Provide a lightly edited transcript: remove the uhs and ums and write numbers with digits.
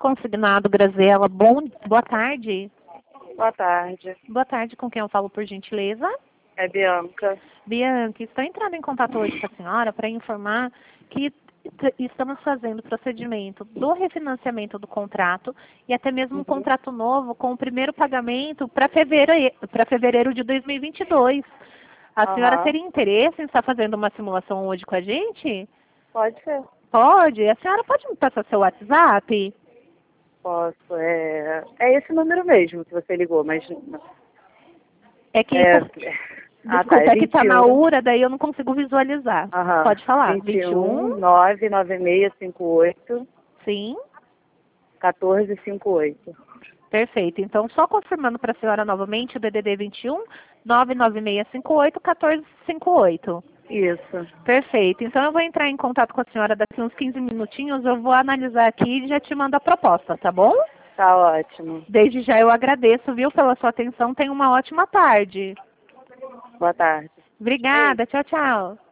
consignado, Graziela. Boa tarde. Boa tarde. Boa tarde, com quem eu falo, por gentileza? É Bianca. Bianca, estou entrando em contato hoje com a senhora para informar que estamos fazendo o procedimento do refinanciamento do contrato e até mesmo um contrato novo com o primeiro pagamento para fevereiro de 2022. A senhora teria interesse em estar fazendo uma simulação hoje com a gente? Pode ser. Pode. A senhora pode me passar seu WhatsApp? Posso. É esse número mesmo que você ligou, mas... É que... Desculpa, é que está na 21. URA, daí eu não consigo visualizar. Pode falar. 21 99658 Sim. 1458. Perfeito. Então, só confirmando para a senhora novamente, o DDD 21 99658 1458. Isso. Perfeito. Então, eu vou entrar em contato com a senhora daqui uns 15 minutinhos, eu vou analisar aqui e já te mando a proposta, tá bom? Tá ótimo. Desde já eu agradeço, viu, pela sua atenção. Tenha uma ótima tarde. Boa tarde. Obrigada. Tchau, tchau.